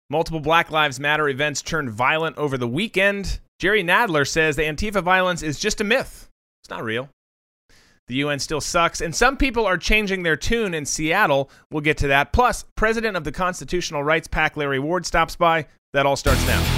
Multiple Black Lives Matter events turned violent over the weekend. Jerry Nadler says the Antifa violence is just a myth. It's not real. The UN still sucks, and some people are changing their tune in Seattle. We'll get to that. Plus, President of the Constitutional Rights PAC, Larry Ward, stops by. That all starts now.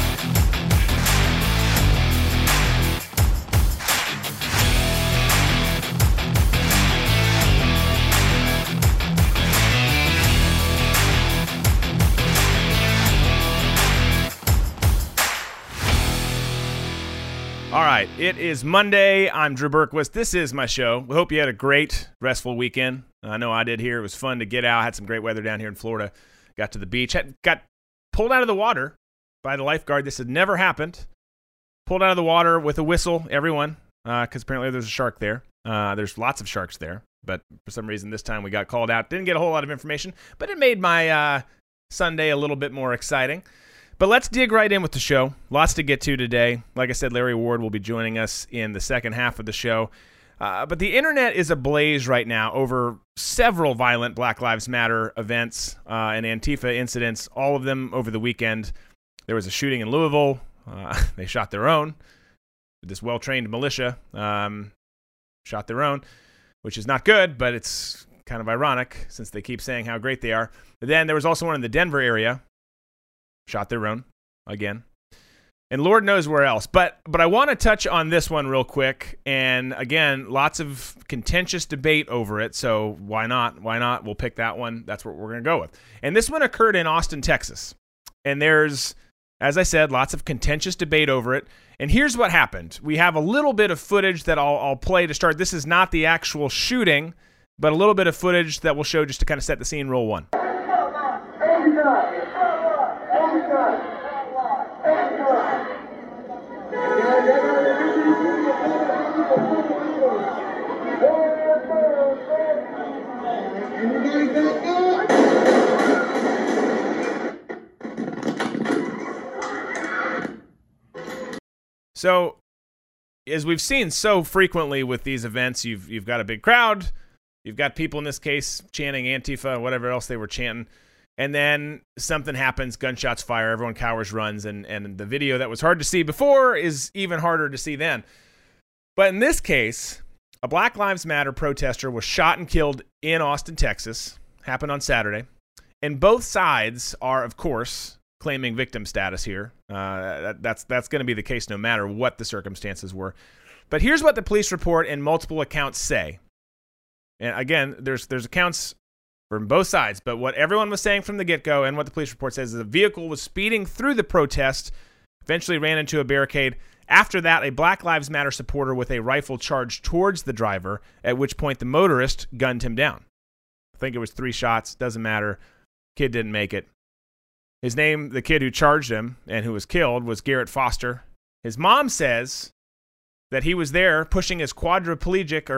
All right, it is Monday. I'm Drew Berquist. This is my show. We hope you had a great, restful weekend. I know I did here. It was fun to get out. Had some great weather down here in Florida. Got to the beach. Got pulled out of the water by the lifeguard. This had never happened. Pulled out of the water with a whistle, everyone, because apparently there's a shark there. There's lots of sharks there, but for some reason this time we got called out. Didn't get a whole lot of information, but it made my Sunday a little bit more exciting. But let's dig right in with the show. Lots to get to today. Like I said, Larry Ward will be joining us in the second half of the show. But the internet is ablaze right now over several violent Black Lives Matter events and Antifa incidents, all of them over the weekend. There was a shooting in Louisville. They shot their own. This well-trained militia shot their own, which is not good, but it's kind of ironic since they keep saying how great they are. But then there was also one in the Denver area. Shot their own again, and Lord knows where else. But I want to touch on this one real quick. And again, lots of contentious debate over it. So why not? Why not? We'll pick that one. That's what we're going to go with. And this one occurred in Austin, Texas. And there's, as I said, lots of contentious debate over it. And here's what happened. We have a little bit of footage that I'll play to start. This is not the actual shooting, but a little bit of footage that we'll show just to kind of set the scene. Roll one. So, as we've seen so frequently with these events, you've got a big crowd, you've got people in this case chanting Antifa, whatever else they were chanting, and then something happens, gunshots fire, everyone cowers, runs, and the video that was hard to see before is even harder to see then. But in this case, a Black Lives Matter protester was shot and killed in Austin, Texas. Happened on Saturday. And both sides are, of course, claiming victim status here. That's going to be the case no matter what the circumstances were. But here's what the police report and multiple accounts say. And again, there's accounts from both sides, but what everyone was saying from the get-go and what the police report says is the vehicle was speeding through the protest, eventually ran into a barricade. After that, a Black Lives Matter supporter with a rifle charged towards the driver, at which point the motorist gunned him down. I think it was 3 shots, doesn't matter. Kid didn't make it. His name, the kid who charged him and who was killed, was Garrett Foster. His mom says that he was there pushing his quadruple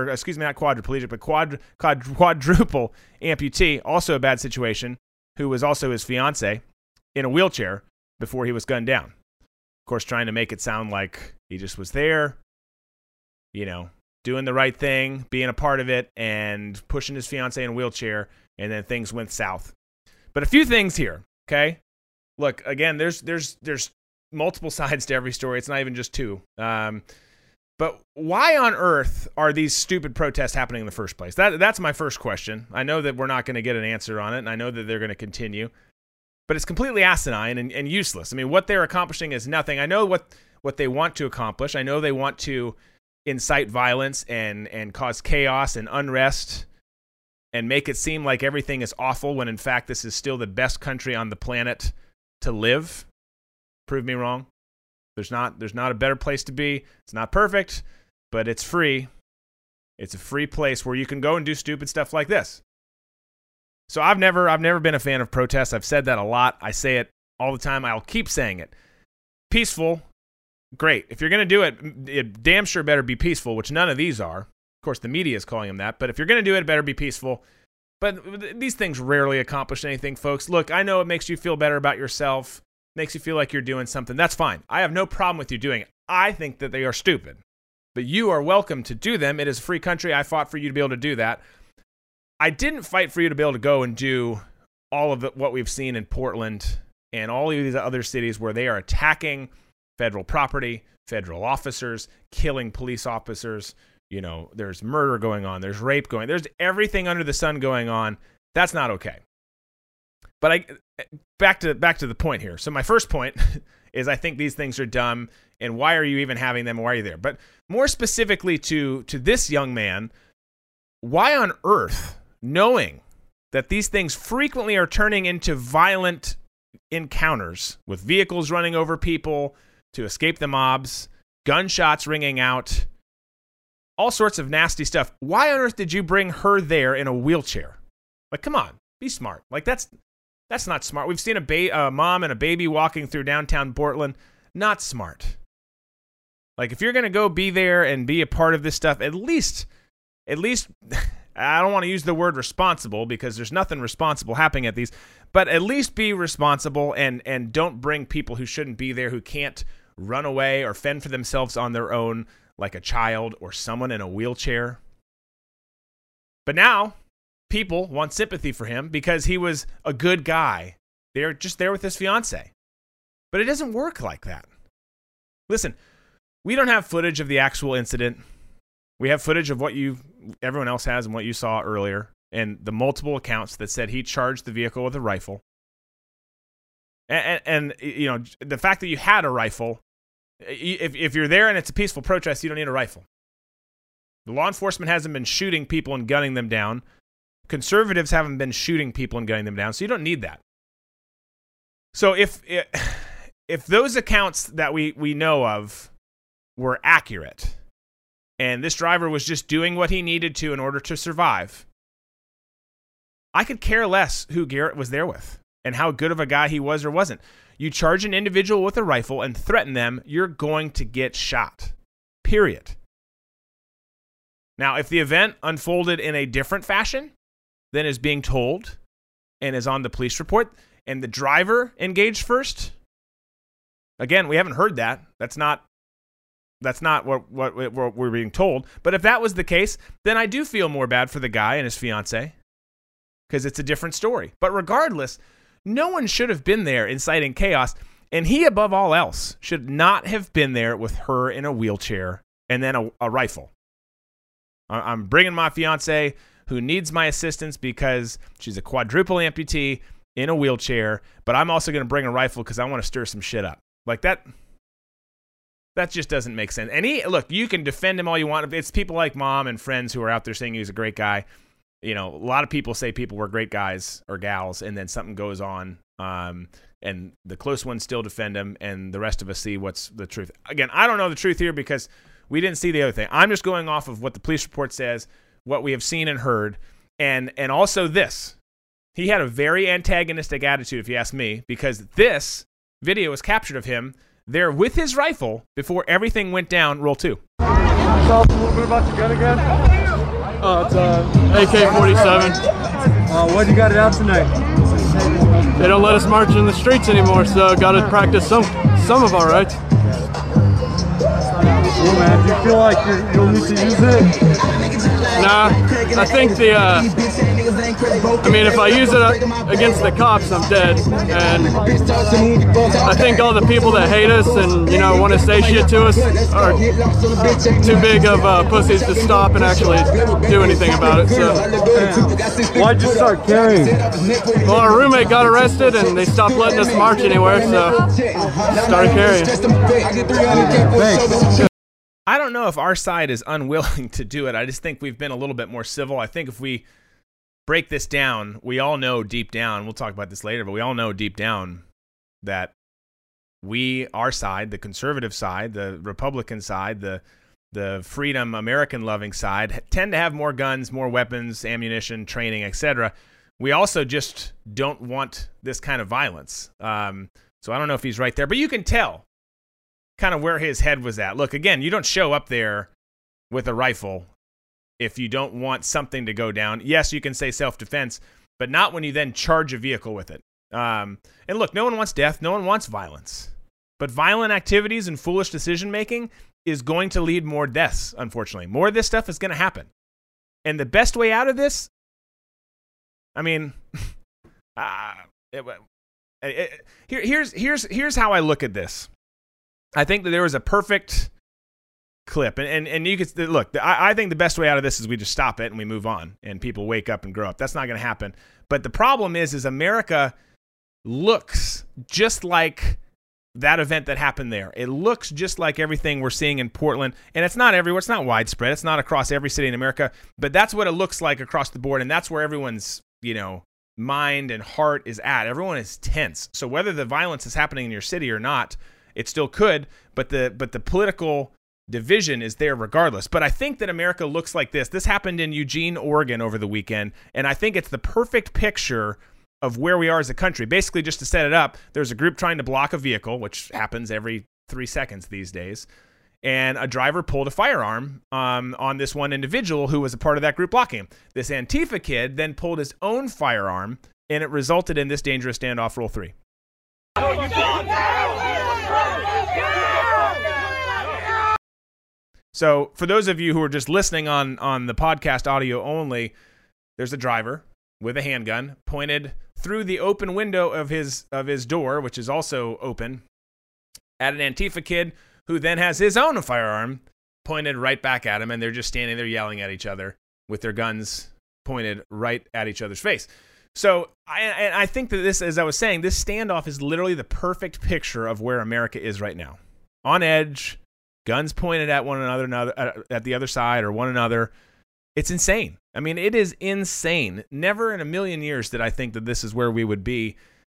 amputee, also a bad situation, who was also his fiance, in a wheelchair before he was gunned down. Of course, trying to make it sound like he just was there, doing the right thing, being a part of it, and pushing his fiance in a wheelchair, and then things went south. But a few things here, okay? Look, again, there's multiple sides to every story. It's not even just 2. But why on earth are these stupid protests happening in the first place? That's my first question. I know that we're not going to get an answer on it, and I know that they're going to continue. But it's completely asinine and useless. I mean, what they're accomplishing is nothing. I know what they want to accomplish. I know they want to incite violence and cause chaos and unrest and make it seem like everything is awful when, in fact, this is still the best country on the planet to live. Prove me wrong. There's not a better place to be. It's not perfect, but it's free. It's a free place where you can go and do stupid stuff like this. So I've never been a fan of protests. I've said that a lot. I say it all the time. I'll keep saying it. Peaceful, great. If you're going to do it, it damn sure better be peaceful, which none of these are. Of course, the media is calling them that. But if you're going to do it, it better be peaceful. But these things rarely accomplish anything, folks. Look, I know it makes you feel better about yourself. Makes you feel like you're doing something. That's fine. I have no problem with you doing it. I think that they are stupid. But you are welcome to do them. It is a free country. I fought for you to be able to do that. I didn't fight for you to be able to go and do all of what we've seen in Portland and all of these other cities where they are attacking federal property, federal officers, killing police officers. You know, there's murder going on, there's rape going on, there's everything under the sun going on. That's not okay. But back to the point here. So my first point is I think these things are dumb, and why are you even having them? Why are you there? But more specifically to this young man, why on earth, knowing that these things frequently are turning into violent encounters with vehicles running over people to escape the mobs, gunshots ringing out, all sorts of nasty stuff, why on earth did you bring her there in a wheelchair? Like, come on, be smart. Like, that's not smart. We've seen a mom and a baby walking through downtown Portland. Not smart. Like, if you're going to go be there and be a part of this stuff, at least, I don't want to use the word responsible because there's nothing responsible happening at these, but at least be responsible and don't bring people who shouldn't be there, who can't run away or fend for themselves on their own, like a child or someone in a wheelchair. But now, people want sympathy for him because he was a good guy. They're just there with his fiance. But it doesn't work like that. Listen, we don't have footage of the actual incident. We have footage of what everyone else has and what you saw earlier, and the multiple accounts that said he charged the vehicle with a rifle. And you know, the fact that you had a rifle, if you're there and it's a peaceful protest, you don't need a rifle. The law enforcement hasn't been shooting people and gunning them down. Conservatives haven't been shooting people and gunning them down, so you don't need that. So if those accounts that we know of were accurate, and this driver was just doing what he needed to in order to survive, I could care less who Garrett was there with and how good of a guy he was or wasn't. You charge an individual with a rifle and threaten them, you're going to get shot. Period. Now, if the event unfolded in a different fashion than is being told and is on the police report, and the driver engaged first, again, we haven't heard that. That's not what we're being told. But if that was the case, then I do feel more bad for the guy and his fiance, because it's a different story. But regardless, no one should have been there inciting chaos, and he, above all else, should not have been there with her in a wheelchair and then a rifle. I'm bringing my fiance, who needs my assistance because she's a quadruple amputee in a wheelchair, but I'm also going to bring a rifle because I want to stir some shit up. Like that just doesn't make sense. And look, you can defend him all you want. It's people like Mom and friends who are out there saying he's a great guy. You know, a lot of people say people were great guys or gals, and then something goes on, and the close ones still defend him, and the rest of us see what's the truth. Again, I don't know the truth here because we didn't see the other thing. I'm just going off of what the police report says, what we have seen and heard, and also this. He had a very antagonistic attitude, if you ask me, because this video was captured of him there with his rifle before everything went down. Roll 2. Tell us a little bit about your gun again. It's AK-47. What you got it out tonight? They don't let us march in the streets anymore, so got to practice some of our rights. Cool, man. Do you feel like you'll need to use it? Nah, I think if I use it against the cops, I'm dead. And I think all the people that hate us and, want to say shit to us are too big of pussies to stop and actually do anything about it. So, why'd you start carrying? Well, our roommate got arrested and they stopped letting us march anywhere, so started carrying. Thanks. I don't know if our side is unwilling to do it. I just think we've been a little bit more civil. I think if we break this down, we all know deep down, we'll talk about this later, but we all know deep down that our side, the conservative side, the Republican side, the freedom, American-loving side, tend to have more guns, more weapons, ammunition, training, etc. We also just don't want this kind of violence. So I don't know if he's right there, but you can tell kind of where his head was at. Look, again, you don't show up there with a rifle if you don't want something to go down. Yes, you can say self-defense, but not when you then charge a vehicle with it. And look, no one wants death. No one wants violence. But violent activities and foolish decision-making is going to lead more deaths, unfortunately. More of this stuff is going to happen. And the best way out of this, Here's how I look at this. I think that there was a perfect clip, and you could look. I think the best way out of this is we just stop it and we move on, and people wake up and grow up. That's not going to happen. But the problem is America looks just like that event that happened there. It looks just like everything we're seeing in Portland, and it's not everywhere. It's not widespread. It's not across every city in America, but that's what it looks like across the board, and that's where everyone's mind and heart is at. Everyone is tense. So whether the violence is happening in your city or not, it still could, but the political division is there regardless. But I think that America looks like this. This happened in Eugene, Oregon over the weekend, and I think it's the perfect picture of where we are as a country. Basically, just to set it up, there's a group trying to block a vehicle, which happens every 3 seconds these days, and a driver pulled a firearm on this one individual who was a part of that group blocking him. This Antifa kid then pulled his own firearm, and it resulted in this dangerous standoff. Roll 3. So for those of you who are just listening on the podcast audio only, there's a driver with a handgun pointed through the open window of his door, which is also open, at an Antifa kid who then has his own firearm pointed right back at him, and they're just standing there yelling at each other with their guns pointed right at each other's face. So I think that this, as I was saying, this standoff is literally the perfect picture of where America is right now. On edge, guns pointed at one another, at the other side or one another. It's insane. I mean, it is insane. Never in a million years did I think that this is where we would be,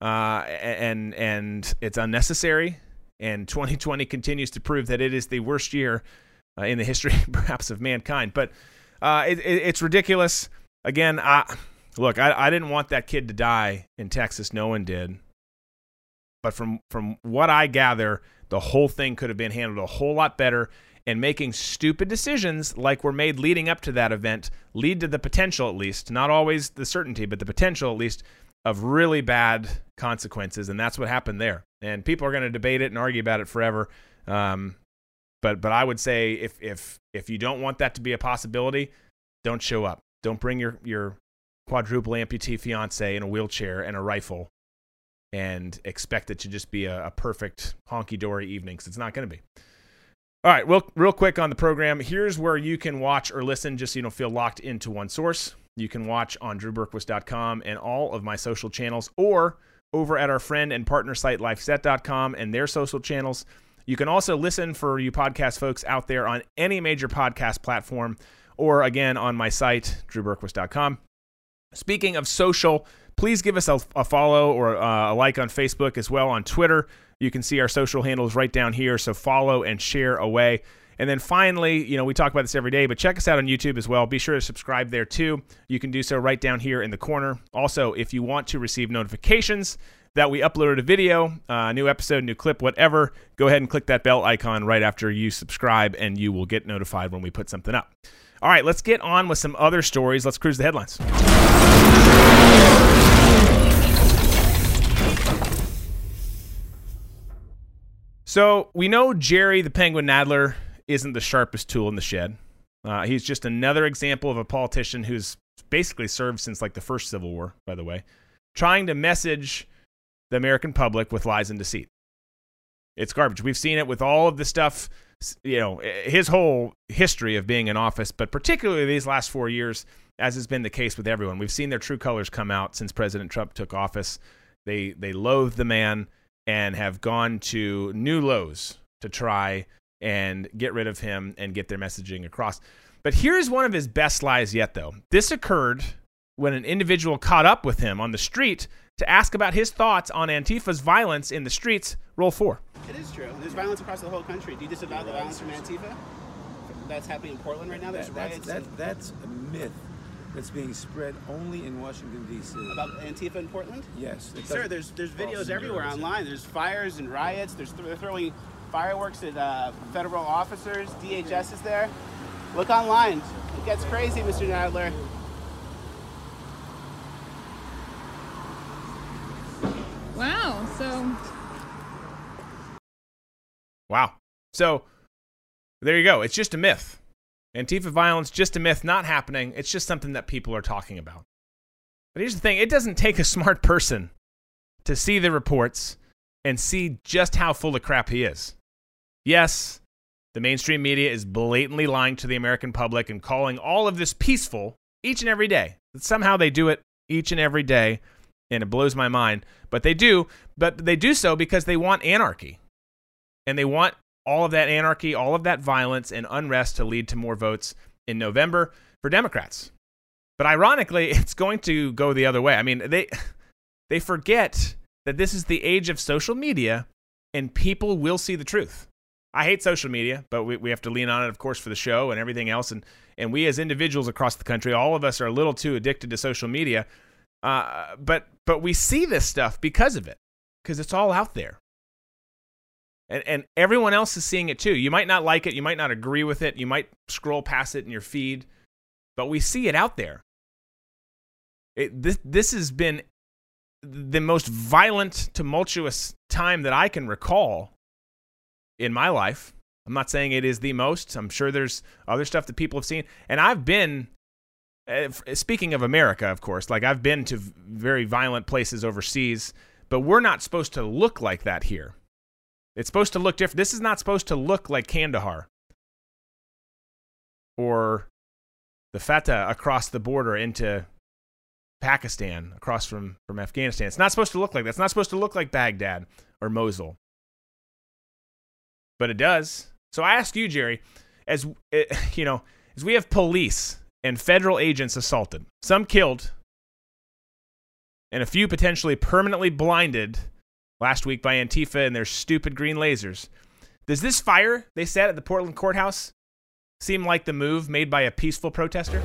and it's unnecessary. And 2020 continues to prove that it is the worst year in the history, perhaps, of mankind. But it's ridiculous. Again, look, I didn't want that kid to die in Texas. No one did. But from what I gather, the whole thing could have been handled a whole lot better. And making stupid decisions like were made leading up to that event lead to the potential, at least, not always the certainty, but the potential, at least, of really bad consequences. And that's what happened there. And people are going to debate it and argue about it forever. But I would say if you don't want that to be a possibility, don't show up. Don't bring your quadruple amputee fiance in a wheelchair and a rifle and expect it to just be a perfect honky-dory evening, because it's not going to be. All right, real quick on the program, here's where you can watch or listen just so you don't feel locked into one source. You can watch on drewberquist.com and all of my social channels, or over at our friend and partner site, lifeset.com, and their social channels. You can also listen, for you podcast folks out there, on any major podcast platform, or again on my site, drewberquist.com. Speaking of social, please give us a follow or a like on Facebook, as well on Twitter. You can see our social handles right down here, so follow and share away. And then finally, we talk about this every day, but check us out on YouTube as well. Be sure to subscribe there too. You can do so right down here in the corner. Also, if you want to receive notifications that we uploaded a video, new episode, new clip, whatever, go ahead and click that bell icon right after you subscribe, and you will get notified when we put something up. All right, let's get on with some other stories. Let's cruise the headlines. So we know Jerry the Penguin Nadler isn't the sharpest tool in the shed. He's just another example of a politician who's basically served since like the first Civil War, by the way, trying to message the American public with lies and deceit. It's garbage. We've seen it with all of the stuff, his whole history of being in office, but particularly these last 4 years, as has been the case with everyone. We've seen their true colors come out since President Trump took office. They loathe the man and have gone to new lows to try and get rid of him and get their messaging across. But here's one of his best lies yet, though. This occurred when an individual caught up with him on the street to ask about his thoughts on Antifa's violence in the streets. Roll 4. It is true. There's violence across the whole country. Do you disavow the violence from Antifa that's happening in Portland right now? There's riots. That's a myth that's being spread only in Washington, D.C. About Antifa in Portland? Yes. Sir, there's videos everywhere online. There's fires and riots. They're throwing fireworks at federal officers. DHS is there. Look online. It gets crazy, Mr. Nadler. Wow. So there you go. It's just a myth. Antifa violence, just a myth, not happening. It's just something that people are talking about. But here's the thing. It doesn't take a smart person to see the reports and see just how full of crap he is. Yes, the mainstream media is blatantly lying to the American public and calling all of this peaceful each and every day. Somehow they do it each and every day, and it blows my mind. But they do so because they want anarchy. And they want all of that anarchy, all of that violence and unrest to lead to more votes in November for Democrats. But ironically, it's going to go the other way. I mean, they forget that this is the age of social media, and people will see the truth. I hate social media, but we have to lean on it, of course, for the show and everything else. And we as individuals across the country, all of us are a little too addicted to social media. But we see this stuff because of it, because it's all out there. And everyone else is seeing it too. You might not like it. You might not agree with it. You might scroll past it in your feed. But we see it out there. This has been the most violent, tumultuous time that I can recall in my life. I'm not saying it is the most. I'm sure there's other stuff that people have seen. And I've been, speaking of America, of course, like I've been to very violent places overseas, but we're not supposed to look like that here. It's supposed to look different. This is not supposed to look like Kandahar or the Fatah across the border into Pakistan, across from Afghanistan. It's not supposed to look like that. It's not supposed to look like Baghdad or Mosul. But it does. So I ask you, Jerry, as we have police and federal agents assaulted, some killed, and a few potentially permanently blinded last week by Antifa and their stupid green lasers. Does this fire they set at the Portland courthouse seem like the move made by a peaceful protester?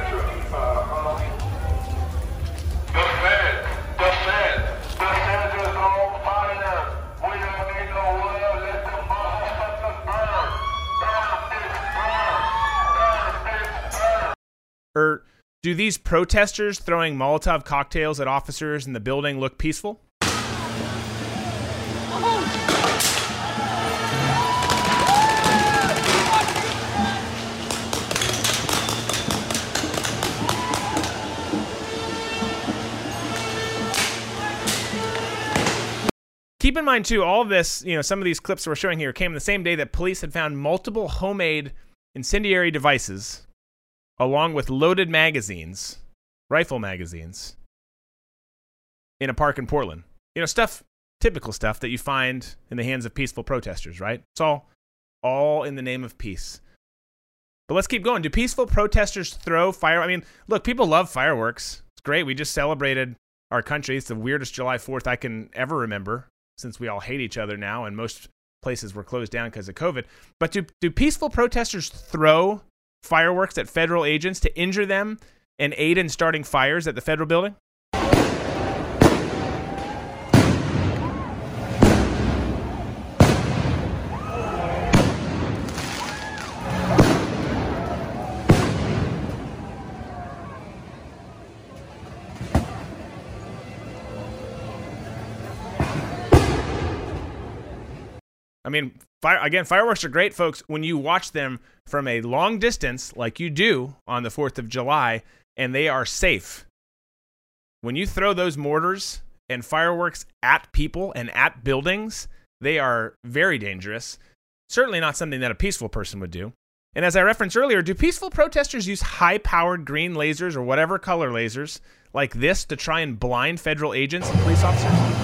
Or do these protesters throwing Molotov cocktails at officers in the building look peaceful? Keep in mind, too, all of this, some of these clips that we're showing here came the same day that police had found multiple homemade incendiary devices along with loaded magazines, rifle magazines, in a park in Portland. Typical stuff that you find in the hands of peaceful protesters, right? It's all in the name of peace. But let's keep going. Do peaceful protesters throw fire? I mean, look, people love fireworks. It's great. We just celebrated our country. It's the weirdest July 4th I can ever remember, since we all hate each other now and most places were closed down because of COVID. But do peaceful protesters throw fireworks at federal agents to injure them and aid in starting fires at the federal building? I mean, fireworks are great, folks, when you watch them from a long distance, like you do on the 4th of July, and they are safe. When you throw those mortars and fireworks at people and at buildings, they are very dangerous. Certainly not something that a peaceful person would do. And as I referenced earlier, do peaceful protesters use high-powered green lasers or whatever color lasers like this to try and blind federal agents and police officers?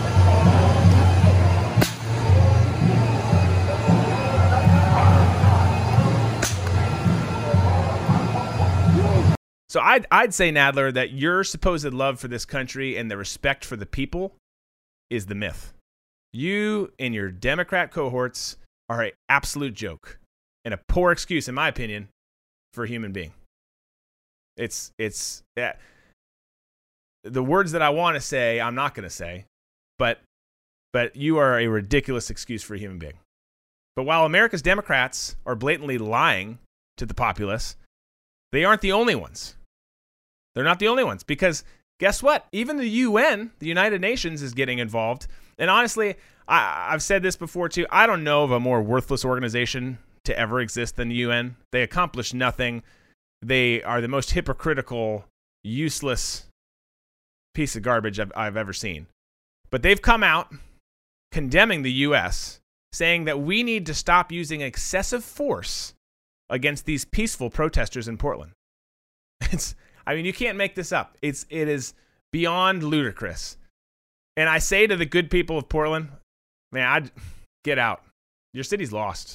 So I'd say, Nadler, that your supposed love for this country and the respect for the people is the myth. You and your Democrat cohorts are an absolute joke and a poor excuse, in my opinion, for a human being. It's the words that I want to say, I'm not going to say, but you are a ridiculous excuse for a human being. But while America's Democrats are blatantly lying to the populace, they aren't the only ones. They're not the only ones, because guess what? Even the UN, the United Nations, is getting involved. And honestly, I've said this before too, I don't know of a more worthless organization to ever exist than the UN. They accomplish nothing. They are the most hypocritical, useless piece of garbage I've ever seen. But they've come out condemning the U.S., saying that we need to stop using excessive force against these peaceful protesters in Portland. You can't make this up. It is beyond ludicrous. And I say to the good people of Portland, man, get out. Your city's lost.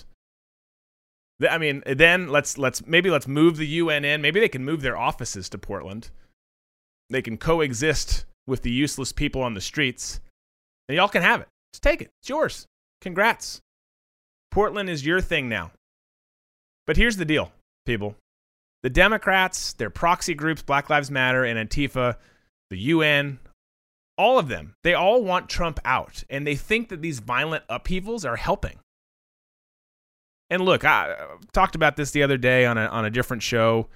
Then let's move the UN in. Maybe they can move their offices to Portland. They can coexist with the useless people on the streets, and y'all can have it. Just take it. It's yours. Congrats. Portland is your thing now. But here's the deal, people. The Democrats, their proxy groups, Black Lives Matter and Antifa, the UN, all of them, they all want Trump out, and they think that these violent upheavals are helping. And look, I talked about this the other day on a different show.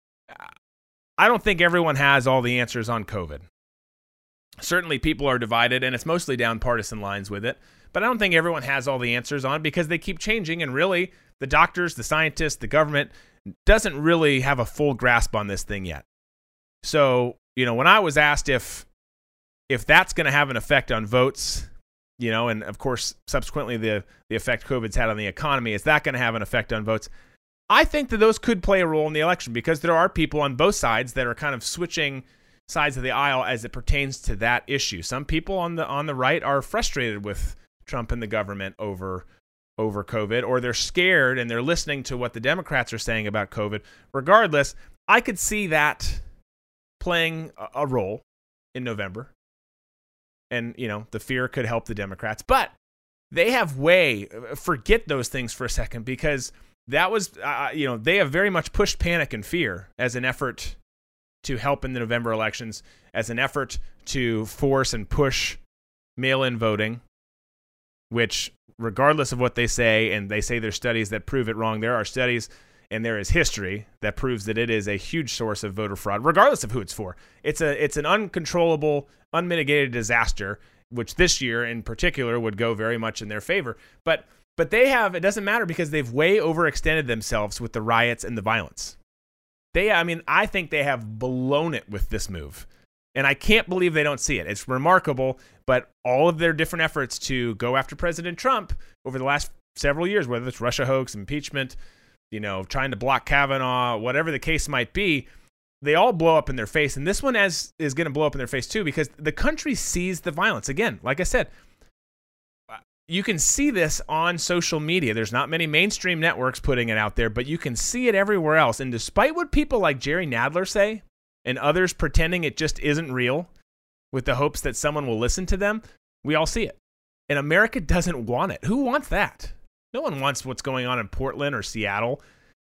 I don't think everyone has all the answers on COVID. Certainly people are divided, and it's mostly down partisan lines with it. But I don't think everyone has all the answers on it because they keep changing, and really, the doctors, the scientists, the government doesn't really have a full grasp on this thing yet. So, when I was asked if that's going to have an effect on votes, and of course, subsequently the effect COVID's had on the economy, is that going to have an effect on votes? I think that those could play a role in the election because there are people on both sides that are kind of switching sides of the aisle as it pertains to that issue. Some people on the right are frustrated with Trump and the government over COVID, or they're scared and they're listening to what the Democrats are saying about COVID. Regardless, I could see that playing a role in November. And, the fear could help the Democrats. But they have forget those things for a second, because that was, they have very much pushed panic and fear as an effort to help in the November elections, as an effort to force and push mail-in voting, which, regardless of what they say, and they say there's studies that prove it wrong, there are studies and there is history that proves that it is a huge source of voter fraud, regardless of who it's for. It's an uncontrollable, unmitigated disaster, which this year in particular would go very much in their favor. But it doesn't matter because they've way overextended themselves with the riots and the violence. I think they have blown it with this move. And I can't believe they don't see it. It's remarkable, but all of their different efforts to go after President Trump over the last several years, whether it's Russia hoax, impeachment, trying to block Kavanaugh, whatever the case might be, they all blow up in their face. And this one is going to blow up in their face too, because the country sees the violence. Again, like I said, you can see this on social media. There's not many mainstream networks putting it out there, but you can see it everywhere else. And despite what people like Jerry Nadler say, and others pretending it just isn't real with the hopes that someone will listen to them, we all see it. And America doesn't want it. Who wants that? No one wants what's going on in Portland or Seattle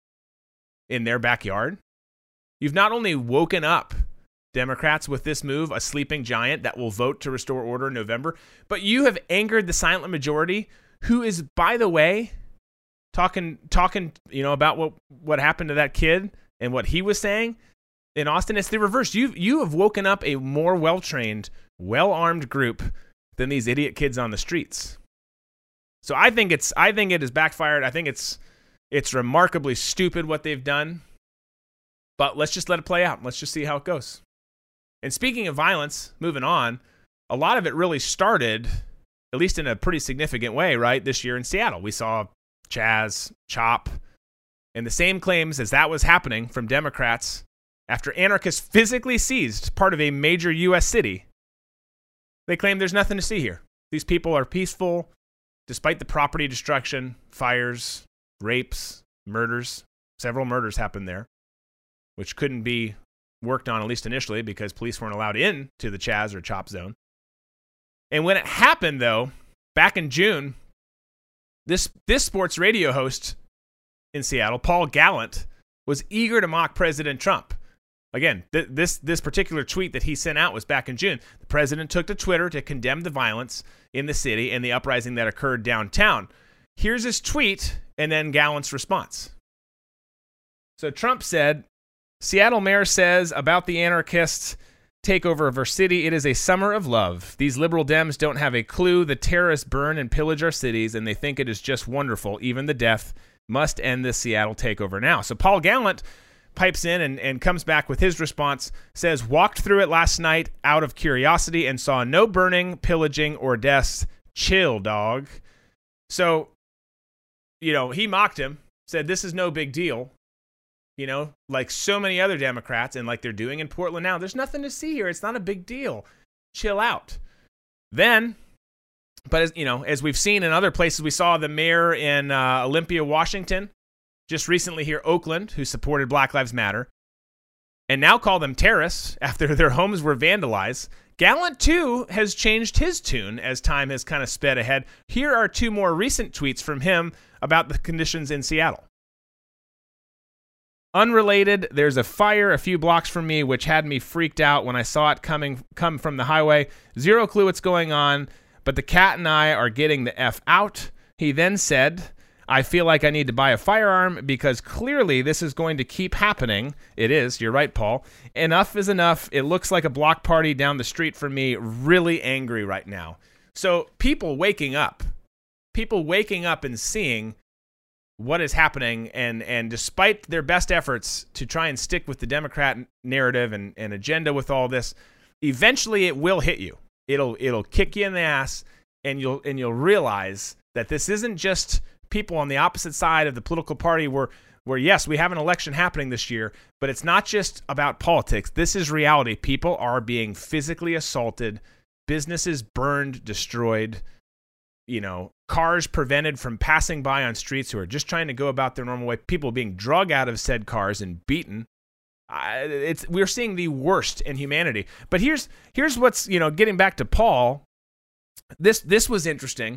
in their backyard. You've not only woken up Democrats with this move, a sleeping giant that will vote to restore order in November, but you have angered the silent majority, who is, by the way, talking, about what happened to that kid and what he was saying in Austin. It's the reverse. You have woken up a more well-trained, well-armed group than these idiot kids on the streets. So I think it has backfired. I think it's remarkably stupid what they've done. But let's just let it play out. Let's just see how it goes. And speaking of violence, moving on, a lot of it really started, at least in a pretty significant way, right, this year in Seattle. We saw Chaz, Chop, and the same claims as that was happening from Democrats after anarchists physically seized part of a major U.S. city. They claim there's nothing to see here. These people are peaceful, despite the property destruction, fires, rapes, murders. Several murders happened there, which couldn't be worked on, at least initially, because police weren't allowed in to the Chaz or Chop zone. And when it happened, though, back in June, this sports radio host in Seattle, Paul Gallant, was eager to mock President Trump. Again, this particular tweet that he sent out was back in June. The president took to Twitter to condemn the violence in the city and the uprising that occurred downtown. Here's his tweet and then Gallant's response. So Trump said, Seattle mayor says about the anarchists' takeover of our city, it is a summer of love. These liberal Dems don't have a clue. The terrorists burn and pillage our cities, and they think it is just wonderful. Even the death must end this Seattle takeover now. So Paul Gallant pipes in and comes back with his response, says, walked through it last night out of curiosity and saw no burning, pillaging, or deaths. Chill, dog. So, he mocked him, said this is no big deal. Like so many other Democrats, and like they're doing in Portland now, there's nothing to see here. It's not a big deal. Chill out. Then, but as we've seen in other places, we saw the mayor in Olympia, Washington, just recently here, Oakland, who supported Black Lives Matter, and now call them terrorists after their homes were vandalized. Gallant, too, has changed his tune as time has kind of sped ahead. Here are 2 more recent tweets from him about the conditions in Seattle. Unrelated, there's a fire a few blocks from me, which had me freaked out when I saw it come from the highway. Zero clue what's going on, but the cat and I are getting the F out. He then said, I feel like I need to buy a firearm because clearly this is going to keep happening. It is. You're right, Paul. Enough is enough. It looks like a block party down the street from me. Really angry right now. So people waking up and seeing what is happening, and despite their best efforts to try and stick with the Democrat narrative and agenda with all this, eventually it will hit you. It'll kick you in the ass, and you'll realize that this isn't just people on the opposite side of the political party where yes, we have an election happening this year, but it's not just about politics. This is reality. People are being physically assaulted, businesses burned, destroyed, cars prevented from passing by on streets who are just trying to go about their normal way, people being drug out of said cars and beaten. We're seeing the worst in humanity. But here's what's, getting back to Paul, this was interesting.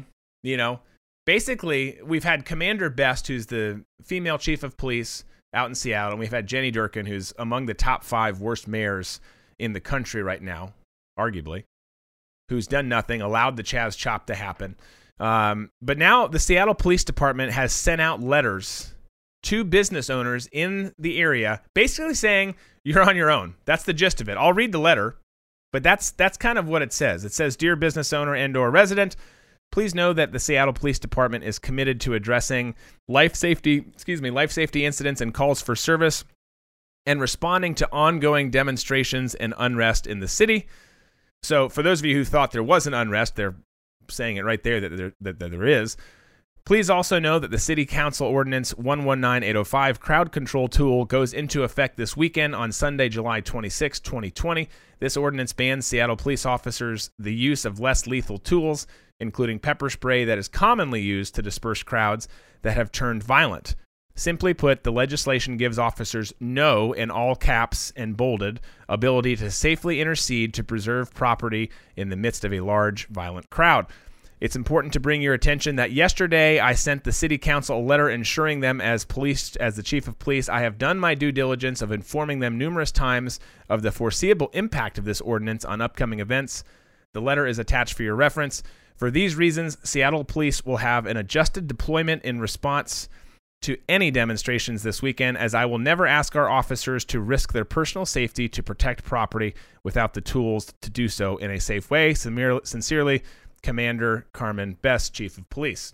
Basically, we've had Commander Best, who's the female chief of police out in Seattle, and we've had Jenny Durkan, who's among the top 5 worst mayors in the country right now, arguably, who's done nothing, allowed the Chaz Chop to happen. But now the Seattle Police Department has sent out letters to business owners in the area, basically saying, you're on your own. That's the gist of it. I'll read the letter, but that's kind of what it says. It says, Dear business owner and/or resident, please know that the Seattle Police Department is committed to addressing life safety incidents and calls for service and responding to ongoing demonstrations and unrest in the city. So for those of you who thought there wasn't unrest, they're saying it right there that there is. Please also know that the City Council Ordinance 119805 crowd control tool goes into effect this weekend on Sunday, July 26, 2020. This ordinance bans Seattle police officers the use of less lethal tools, including pepper spray that is commonly used to disperse crowds that have turned violent. Simply put, the legislation gives officers no, in all caps and bolded, ability to safely intercede to preserve property in the midst of a large, violent crowd. It's important to bring your attention that yesterday I sent the City Council a letter ensuring them as the Chief of Police, I have done my due diligence of informing them numerous times of the foreseeable impact of this ordinance on upcoming events. The letter is attached for your reference. For these reasons, Seattle Police will have an adjusted deployment in response to any demonstrations this weekend, as I will never ask our officers to risk their personal safety to protect property without the tools to do so in a safe way. Sincerely, Commander Carmen Best, Chief of Police.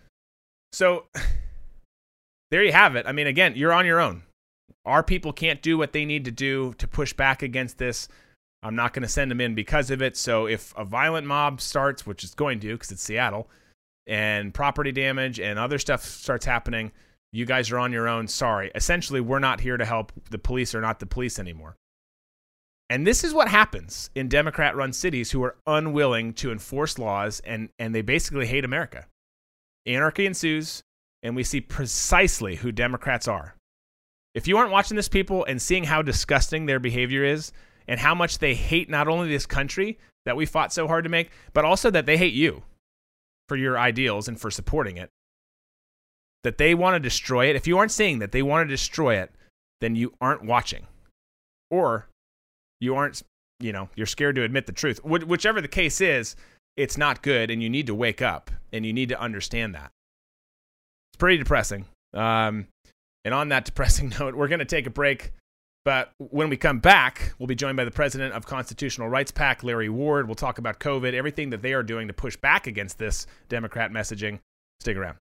So there you have it. I mean, again, you're on your own. Our people can't do what they need to do to push back against this. I'm not going to send them in because of it. So if a violent mob starts, which it's going to because it's Seattle, and property damage and other stuff starts happening, you guys are on your own. Sorry. Essentially, we're not here to help. The police are not the police anymore. And this is what happens in Democrat-run cities who are unwilling to enforce laws, and they basically hate America. Anarchy ensues, and we see precisely who Democrats are. If you aren't watching this, people, and seeing how disgusting their behavior is and how much they hate not only this country that we fought so hard to make, but also that they hate you for your ideals and for supporting it, that they want to destroy it. If you aren't seeing that they want to destroy it, then you aren't watching. Or you aren't, you're scared to admit the truth. Whichever the case is, it's not good, and you need to wake up, and you need to understand that. It's pretty depressing. And on that depressing note, we're going to take a break. But when we come back, we'll be joined by the president of Constitutional Rights PAC, Larry Ward. We'll talk about COVID, everything that they are doing to push back against this Democrat messaging. Stick around.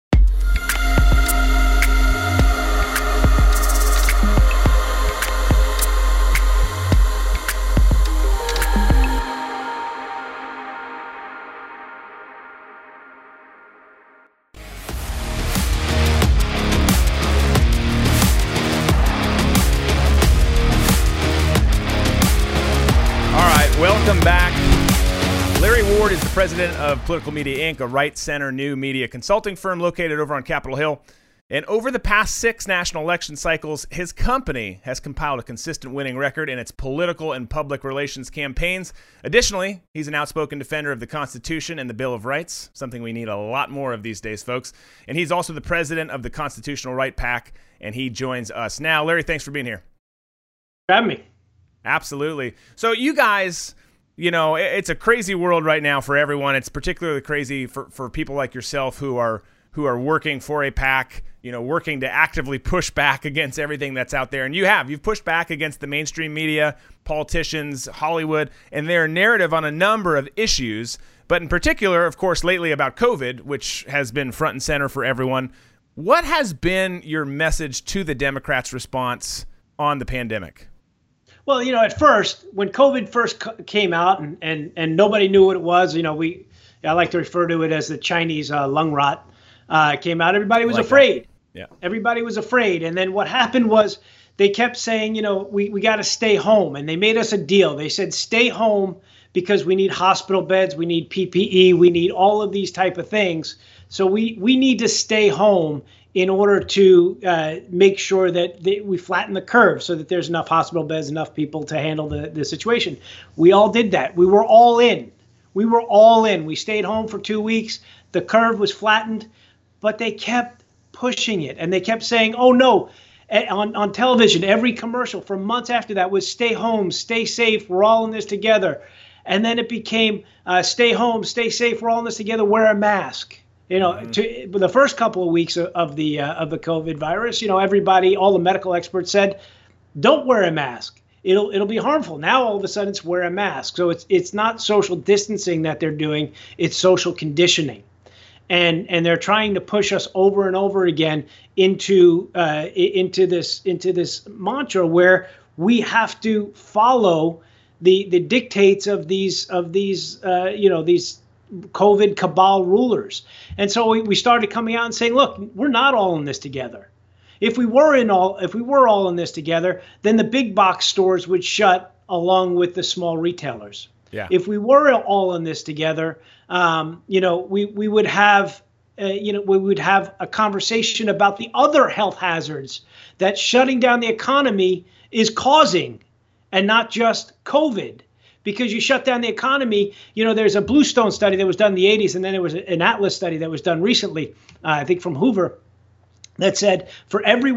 Ford is the president of Political Media Inc., a right-center new media consulting firm located over on Capitol Hill. And over the past 6 national election cycles, his company has compiled a consistent winning record in its political and public relations campaigns. Additionally, he's an outspoken defender of the Constitution and the Bill of Rights, something we need a lot more of these days, folks. And he's also the president of the Constitutional Right PAC, and he joins us now. Larry, thanks for being here. Have me. Absolutely. So you guys, you know, it's a crazy world right now for everyone. It's particularly crazy for people like yourself who are working for a PAC, you know, working to actively push back against everything that's out there. And you've pushed back against the mainstream media, politicians, Hollywood, and their narrative on a number of issues. But in particular, of course, lately about COVID, which has been front and center for everyone. What has been your message to the Democrats' response on the pandemic? Well, you know, at first, when COVID first came out and nobody knew what it was, you know, I like to refer to it as the Chinese lung rot came out. Everybody was afraid. Yeah. Everybody was afraid. And then what happened was they kept saying, you know, we got to stay home. And they made us a deal. They said, stay home because we need hospital beds. We need PPE. We need all of these type of things. So we need to stay home in order to make sure that we flatten the curve so that there's enough hospital beds, enough people to handle the situation. We all did that. We were all in. We stayed home for 2 weeks. The curve was flattened, but they kept pushing it. And they kept saying, oh, no, on television, every commercial for months after that was stay home, stay safe, we're all in this together. And then it became stay home, stay safe, we're all in this together, wear a mask. You know, the first couple of weeks of the COVID virus, you know, everybody, all the medical experts said, don't wear a mask. It'll be harmful. Now, all of a sudden, it's wear a mask. So it's not social distancing that they're doing. It's social conditioning. And they're trying to push us over and over again into this mantra where we have to follow the dictates of these COVID cabal rulers. And so we started coming out and saying, look, we're not all in this together. If we were all in this together, then the big box stores would shut along with the small retailers. Yeah. If we were all in this together, we would have a conversation about the other health hazards that shutting down the economy is causing, and not just COVID. Because you shut down the economy, you know, there's a Bluestone study that was done in the 80s, and then there was an Atlas study that was done recently, I think from Hoover, that said for every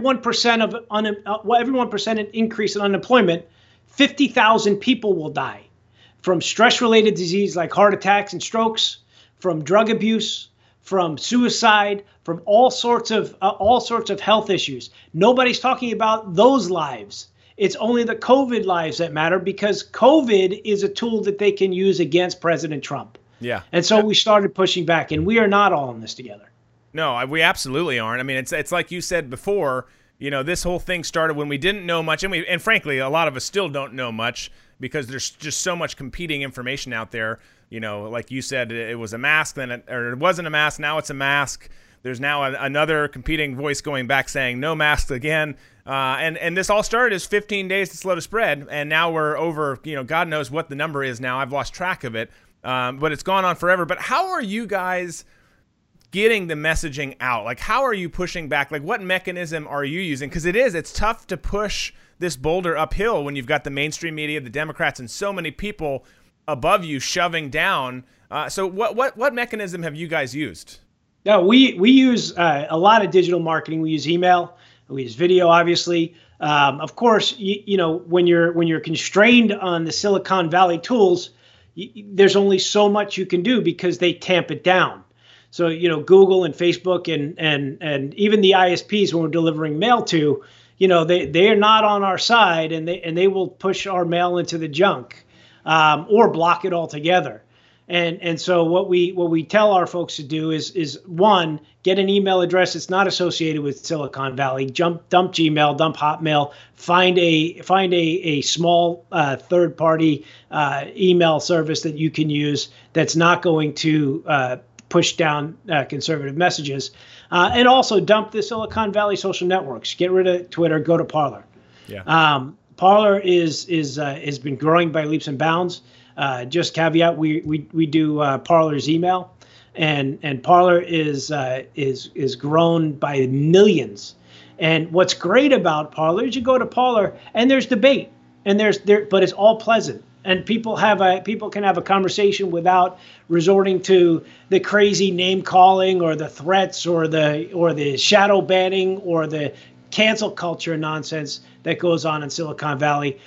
1% increase in unemployment, 50,000 people will die from stress-related disease like heart attacks and strokes, from drug abuse, from suicide, from all sorts of health issues. Nobody's talking about those lives. It's only the COVID lives that matter because COVID is a tool that they can use against President Trump. Yeah. And so we started pushing back, and we are not all in this together. No, we absolutely aren't. I mean, it's like you said before, you know, this whole thing started when we didn't know much, and frankly, a lot of us still don't know much because there's just so much competing information out there. You know, like you said, it was a mask, or it wasn't a mask, now it's a mask. There's now another competing voice going back saying no masks again. And this all started as 15 days to slow the spread. And now we're over, you know, God knows what the number is now. I've lost track of it. But it's gone on forever. But how are you guys getting the messaging out? Like, how are you pushing back? Like, what mechanism are you using? Because it's tough to push this boulder uphill when you've got the mainstream media, the Democrats, and so many people above you shoving down. So what mechanism have you guys used? No, we use a lot of digital marketing. We use email. We use video, obviously. Of course, you know, when you're constrained on the Silicon Valley tools, there's only so much you can do because they tamp it down. So, you know, Google and Facebook and even the ISPs when we're delivering mail to, you know, they are not on our side, and they will push our mail into the junk or block it altogether. And so what we tell our folks to do is one, get an email address that's not associated with Silicon Valley. Dump Gmail, dump Hotmail. Find a small third party email service that you can use that's not going to push down conservative messages, and also dump the Silicon Valley social networks. Get rid of Twitter. Go to Parler. Yeah. Parler has been growing by leaps and bounds. Just caveat: we do Parler's email, and Parler is grown by millions. And what's great about Parler is you go to Parler and there's debate, and but it's all pleasant. And people can have a conversation without resorting to the crazy name calling or the threats or the shadow banning or the cancel culture nonsense that goes on in Silicon Valley.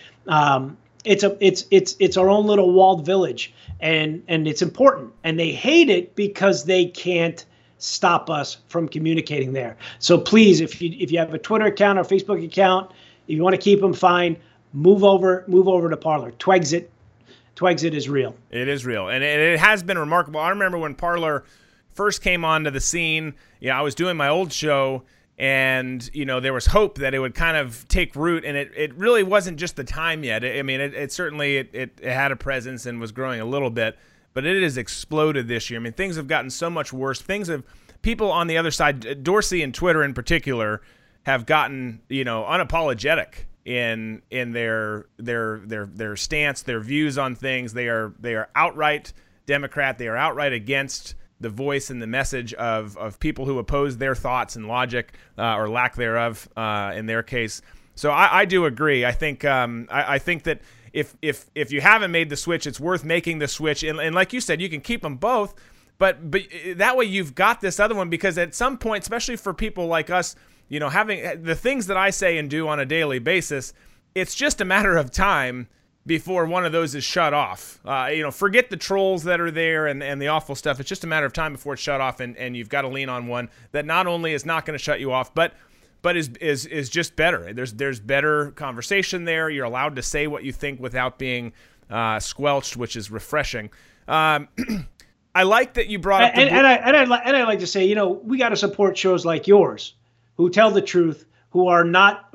It's our own little walled village, and it's important. And they hate it because they can't stop us from communicating there. So please, if you have a Twitter account or Facebook account, if you want to keep them, fine. Move over to Parler. Twexit is real. It is real, and it has been remarkable. I remember when Parler first came onto the scene. I was doing my old show, and there was hope that it would kind of take root, and it really wasn't just the time yet. It certainly had a presence and was growing a little bit, but it has exploded this year. Things have gotten so much worse. People on the other side, Dorsey and Twitter in particular, have gotten unapologetic in their stance, their views on things. They are outright Democrat. They are outright against the voice and the message of people who oppose their thoughts and logic or lack thereof in their case. So I do agree. I think that if you haven't made the switch, it's worth making the switch. And like you said, you can keep them both, but that way you've got this other one, because at some point, especially for people like us, having the things that I say and do on a daily basis, it's just a matter of time before one of those is shut off. Forget the trolls that are there and the awful stuff. It's just a matter of time before it's shut off, and you've got to lean on one that not only is not going to shut you off, but is just better. There's better conversation there. You're allowed to say what you think without being squelched, which is refreshing. I like that you brought up. I'd like to say, we got to support shows like yours, who tell the truth, who are not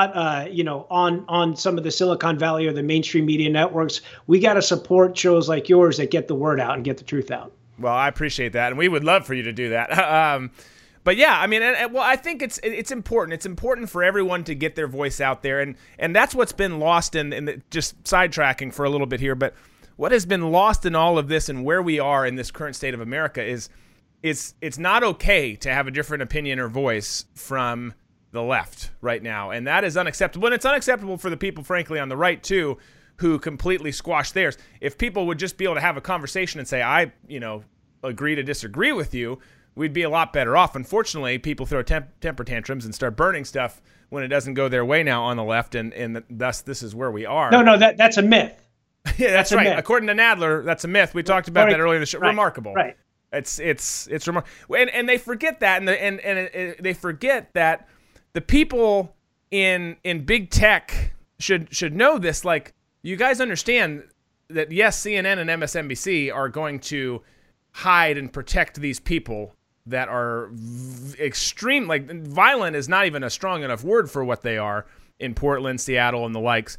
on some of the Silicon Valley or the mainstream media networks. We got to support shows like yours that get the word out and get the truth out. Well, I appreciate that, and we would love for you to do that. But yeah, I think it's important. It's important for everyone to get their voice out there, and that's what's been lost in just sidetracking for a little bit here. But what has been lost in all of this and where we are in this current state of America is it's not okay to have a different opinion or voice from the left right now, and that is unacceptable. And it's unacceptable for the people, frankly, on the right too, who completely squash theirs. If people would just be able to have a conversation and say, I agree to disagree with you, we'd be a lot better off. Unfortunately, people throw temper tantrums and start burning stuff when it doesn't go their way now on the left, and thus this is where we are. No, that's a myth. Yeah, that's right. According to Nadler, that's a myth. We talked about that earlier in the show. Right. Remarkable. Right. It's remarkable, and they forget that, and they forget that the people in big tech should know this. Like, you guys understand that, yes, CNN and MSNBC are going to hide and protect these people that are extreme. Like, violent is not even a strong enough word for what they are in Portland, Seattle, and the likes.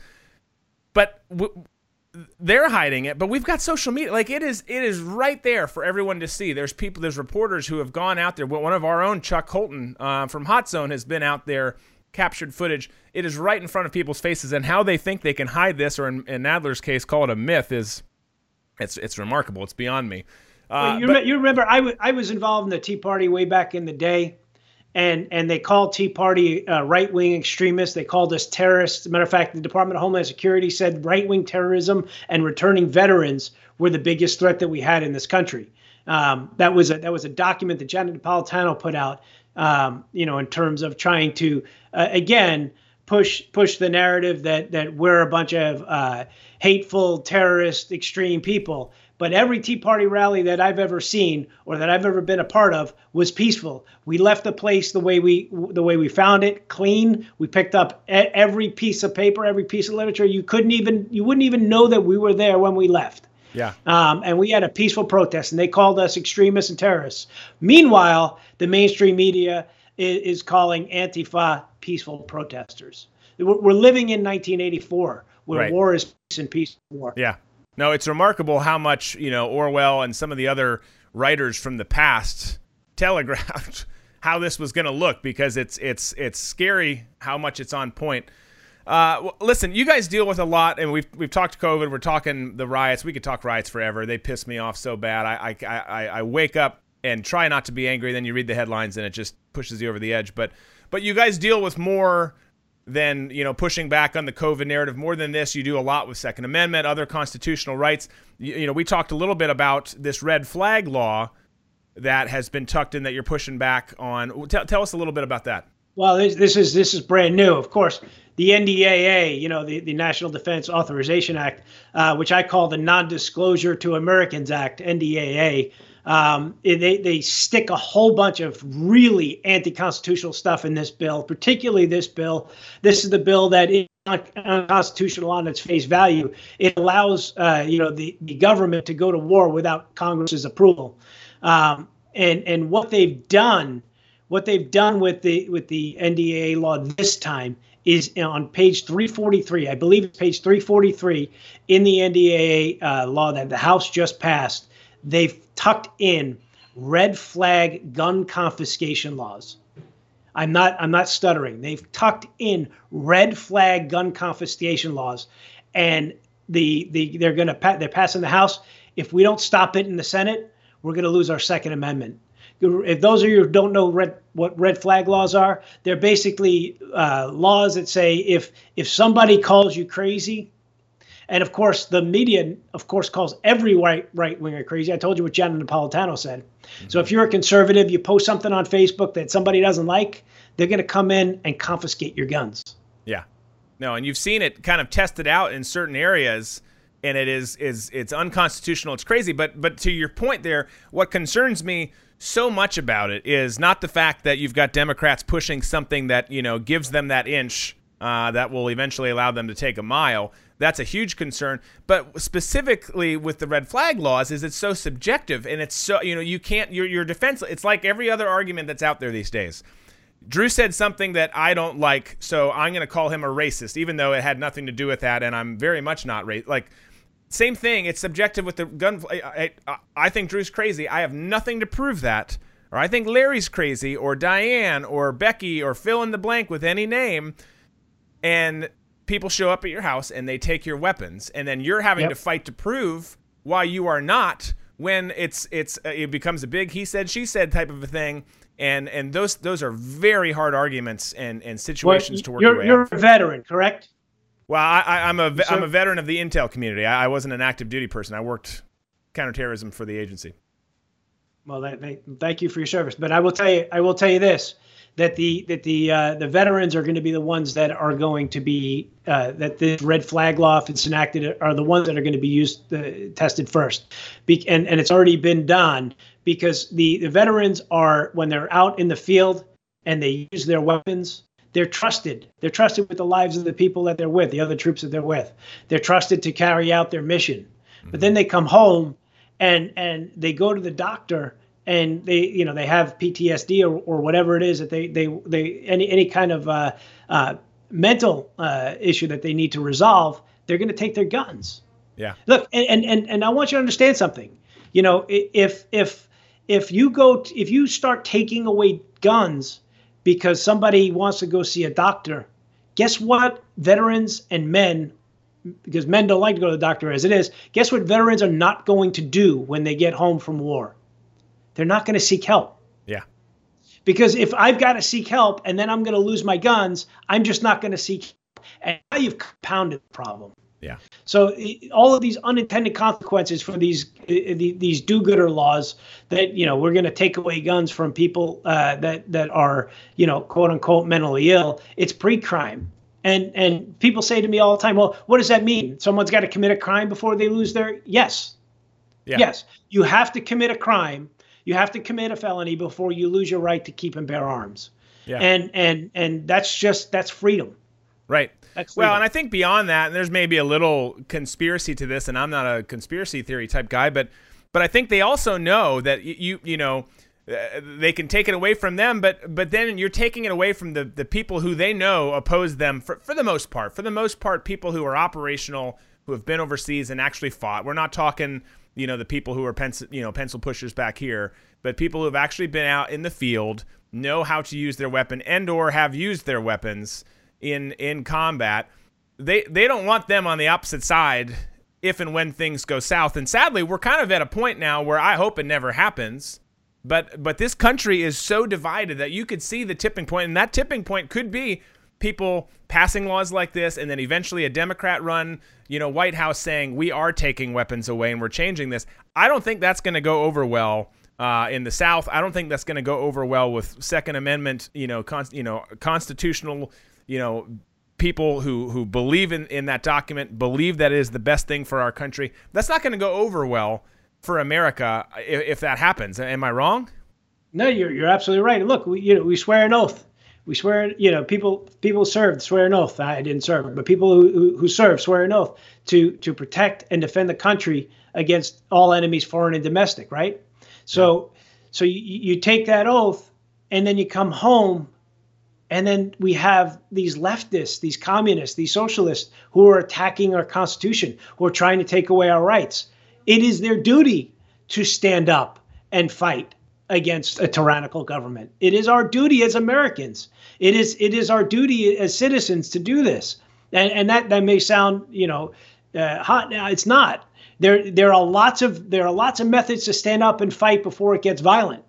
But they're hiding it, but we've got social media. Like, it is right there for everyone to see. There's reporters who have gone out there. One of our own, Chuck Holton from Hot Zone, has been out there, captured footage. It is right in front of people's faces, and how they think they can hide this, or in Nadler's case, call it a myth, it's remarkable. It's beyond me. You remember I was involved in the Tea Party way back in the day, and they called Tea Party right-wing extremists. They called us terrorists. As a matter of fact, the Department of Homeland Security said right-wing terrorism and returning veterans were the biggest threat that we had in this country. That was a document that Janet Napolitano put out, in terms of trying to again push the narrative that we're a bunch of hateful, terrorist, extreme people. But every Tea Party rally that I've ever seen or that I've ever been a part of was peaceful. We left the place the way we found it, clean. We picked up every piece of paper, every piece of literature. You wouldn't even know that we were there when we left. Yeah. And we had a peaceful protest, and they called us extremists and terrorists. Meanwhile, the mainstream media is calling Antifa peaceful protesters. We're living in 1984, where right. War is peace and peace is war. Yeah. No, it's remarkable how much, Orwell and some of the other writers from the past telegraphed how this was going to look, because it's scary how much it's on point. Listen, you guys deal with a lot, and we've talked COVID. We're talking the riots. We could talk riots forever. They piss me off so bad. I wake up and try not to be angry. Then you read the headlines, and it just pushes you over the edge. But you guys deal with more than pushing back on the COVID narrative. More than this, you do a lot with Second Amendment, other constitutional rights. We talked a little bit about this red flag law that has been tucked in that you're pushing back on. Tell us a little bit about that. Well, this is brand new, of course. The NDAA, the National Defense Authorization Act, which I call the Non-Disclosure to Americans Act, NDAA. They stick a whole bunch of really anti-constitutional stuff in this bill, particularly this bill. This is the bill that is unconstitutional on its face value. It allows the government to go to war without Congress's approval. And what they've done with the NDAA law this time is on page 343. I believe it's page 343 in the NDAA law that the House just passed. They've tucked in red flag gun confiscation laws. I'm not stuttering. They've tucked in red flag gun confiscation laws, and they're passing the House. If we don't stop it in the Senate, we're going to lose our Second Amendment. If those of you who don't know what red flag laws are, they're basically laws that say if somebody calls you crazy, and of course the media, calls every right winger crazy. I told you what John Napolitano said. Mm-hmm. So if you're a conservative, you post something on Facebook that somebody doesn't like, they're going to come in and confiscate your guns. Yeah, no, and you've seen it kind of tested out in certain areas. And it's unconstitutional. It's crazy. But to your point there, what concerns me so much about it is not the fact that you've got Democrats pushing something that gives them that inch that will eventually allow them to take a mile. That's a huge concern. But specifically with the red flag laws, is it's so subjective, and it's so you can't your defense. It's like every other argument that's out there these days. Drew said something that I don't like, so I'm going to call him a racist, even though it had nothing to do with that, and I'm very much not racist. Same thing. It's subjective with the gun. I think Drew's crazy. I have nothing to prove that. Or I think Larry's crazy, or Diane, or Becky, or fill in the blank with any name. And people show up at your house and they take your weapons, and then you're having to fight to prove why you are not. When it becomes a big he said she said type of a thing, and those are very hard arguments and situations to work your way out. You're a veteran, correct? Well, I'm a veteran of the intel community. I wasn't an active duty person. I worked counterterrorism for the agency. Well, thank you for your service. But I will tell you this: that the veterans are going to be the ones that are going to be that the red flag law, if it's enacted, are the ones that are going to be tested first, and it's already been done, because the veterans are, when they're out in the field and they use their weapons, they're trusted. They're trusted with the lives of the people that they're with, the other troops that they're with. They're trusted to carry out their mission. Mm-hmm. But then they come home and they go to the doctor, and they have PTSD or whatever it is that they any kind of mental issue that they need to resolve. They're going to take their guns. Yeah. Look, and I want you to understand something. If you start taking away guns because somebody wants to go see a doctor, guess what veterans and men, because men don't like to go to the doctor as it is, guess what veterans are not going to do when they get home from war? They're not going to seek help. Yeah. Because if I've got to seek help and then I'm going to lose my guns, I'm just not going to seek help. And now you've compounded the problem. Yeah. So all of these unintended consequences for these do-gooder laws that, we're going to take away guns from people that are, quote unquote, mentally ill. It's pre-crime. And people say to me all the time, well, what does that mean? Someone's got to commit a crime before they lose their... Yes. Yeah. Yes. You have to commit a crime. You have to commit a felony before you lose your right to keep and bear arms. Yeah. And that's freedom. Right. Well, and I think beyond that, and there's maybe a little conspiracy to this, and I'm not a conspiracy theory type guy, but I think they also know that they can take it away from them, but then you're taking it away from the people who they know oppose them for the most part. For the most part, people who are operational, who have been overseas and actually fought. We're not talking, the people who are pencil pushers back here, but people who have actually been out in the field, know how to use their weapon and or have used their weapons in combat. They don't want them on the opposite side if and when things go south. And sadly, we're kind of at a point now where I hope it never happens. But this country is so divided that you could see the tipping point, and that tipping point could be people passing laws like this, and then eventually a Democrat-run, White House saying we are taking weapons away and we're changing this. I don't think that's going to go over well in the South. I don't think that's going to go over well with Second Amendment, constitutional, people who believe in that document, believe that it is the best thing for our country. That's not going to go over well for America if that happens. Am I wrong? No, you're absolutely right. Look, we swear an oath. We swear, people served, swear an oath. I didn't serve, but people who serve swear an oath to protect and defend the country against all enemies, foreign and domestic, right? So you take that oath, and then you come home, and then we have these leftists, these communists, these socialists who are attacking our Constitution, who are trying to take away our rights. It is their duty to stand up and fight against a tyrannical government. It is our duty as Americans. It is our duty as citizens to do this. And that may sound, hot. Now it's not. There are lots of methods to stand up and fight before it gets violent.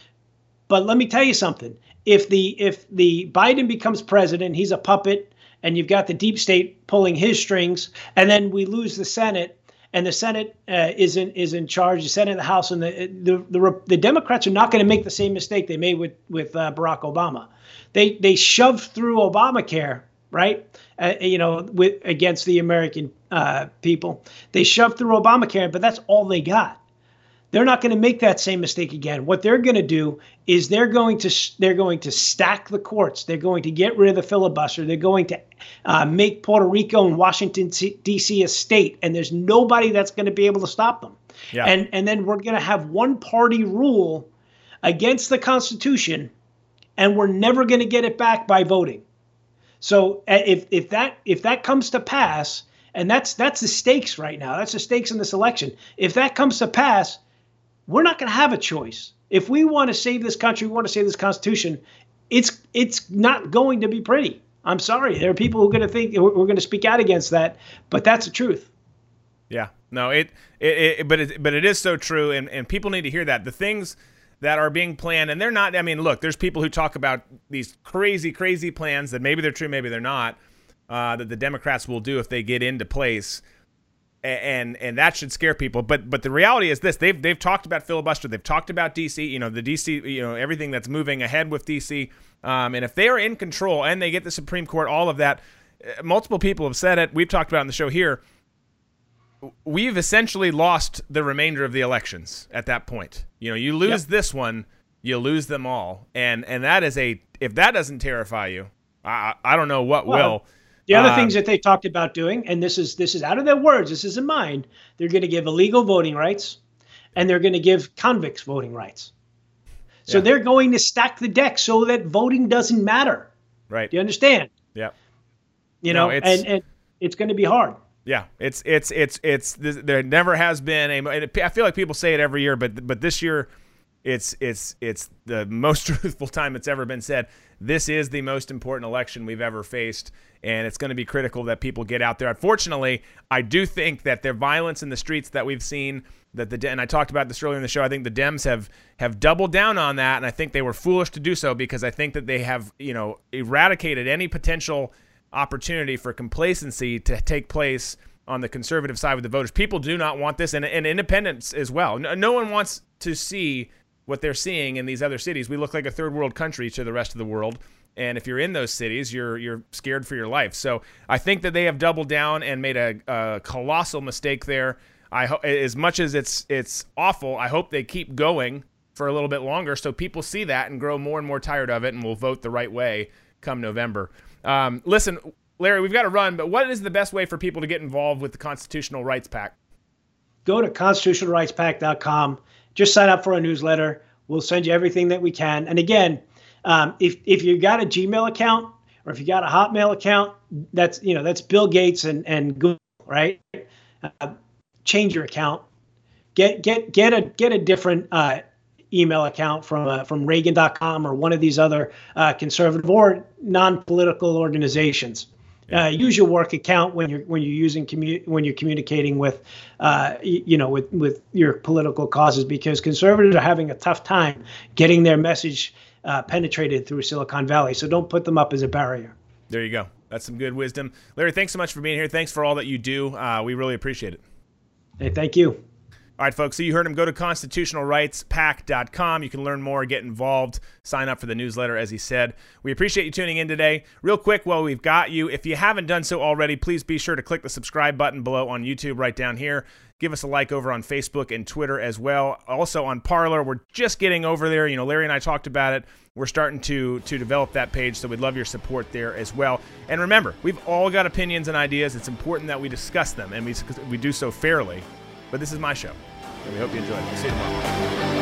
But let me tell you something. If the Biden becomes president, he's a puppet, and you've got the deep state pulling his strings, and then we lose the Senate, and the Senate is in charge, the Senate and the House, and the Democrats are not going to make the same mistake they made with Barack Obama. They shoved through Obamacare, right? Against the American people. They shoved through Obamacare, but that's all they got. They're not going to make that same mistake again. What they're going to do is they're going to stack the courts. They're going to get rid of the filibuster. They're going to make Puerto Rico and Washington D.C. a state, and there's nobody that's going to be able to stop them. Yeah. And then we're going to have one party rule against the Constitution, and we're never going to get it back by voting. So if that comes to pass, and that's the stakes right now. That's the stakes in this election. If that comes to pass, we're not going to have a choice. If we want to save this country, we want to save this Constitution, it's not going to be pretty. I'm sorry. There are people who are going to think we're going to speak out against that, but that's the truth. Yeah. No, but it is so true, and people need to hear that. The things that are being planned, and they're not, look, there's people who talk about these crazy, crazy plans that maybe they're true, maybe they're not, that the Democrats will do if they get into place. And that should scare people, but the reality is this: they've talked about filibuster, they've talked about DC, the DC, everything that's moving ahead with DC, and if they are in control and they get the Supreme Court, all of that, multiple people have said it. We've talked about it on the show here. We've essentially lost the remainder of the elections at that point. You lose this one, you lose them all, and that is if that doesn't terrify you, I don't know what will. The other things that they talked about doing, and this is out of their words, this isn't mine, they're going to give illegal voting rights, and they're going to give convicts voting rights. So they're going to stack the deck so that voting doesn't matter. Right. Do you understand? Yeah. And it's going to be hard. Yeah, it's there never has been I feel like people say it every year, but this year it's the most truthful time it's ever been said. This is the most important election we've ever faced, and it's going to be critical that people get out there. Unfortunately, I do think that the violence in the streets that we've seen, and I talked about this earlier in the show, I think the Dems have doubled down on that, and I think they were foolish to do so because I think that they have eradicated any potential opportunity for complacency to take place on the conservative side with the voters. People do not want this, and independents as well. No one wants to see what they're seeing in these other cities. We look like a third world country to the rest of the world, and if you're in those cities, you're scared for your life. So I think that they have doubled down and made a colossal mistake there. As much as it's awful, I hope they keep going for a little bit longer so people see that and grow more and more tired of it and will vote the right way come November. Listen, Larry, we've got to run, but what is the best way for people to get involved with the Constitutional Rights PAC? Go to constitutionalrightspac.com. Just sign up for a newsletter. We'll send you everything that we can. And again, if you got a Gmail account or if you got a Hotmail account, that's Bill Gates and Google, right? Change your account. Get a different email account from Reagan.com or one of these other conservative or non-political organizations. Use your work account when you're communicating with with your political causes, because conservatives are having a tough time getting their message penetrated through Silicon Valley. So don't put them up as a barrier. There you go. That's some good wisdom. Larry, thanks so much for being here. Thanks for all that you do. We really appreciate it. Hey, thank you. All right, folks, so you heard him. Go to constitutionalrightspac.com. You can learn more, get involved, sign up for the newsletter, as he said. We appreciate you tuning in today. Real quick, while we've got you, if you haven't done so already, please be sure to click the subscribe button below on YouTube right down here. Give us a like over on Facebook and Twitter as well. Also on Parler, we're just getting over there. Larry and I talked about it. We're starting to develop that page, so we'd love your support there as well. And remember, we've all got opinions and ideas. It's important that we discuss them, and we do so fairly. But this is my show, and we hope you enjoy it. We'll see you tomorrow.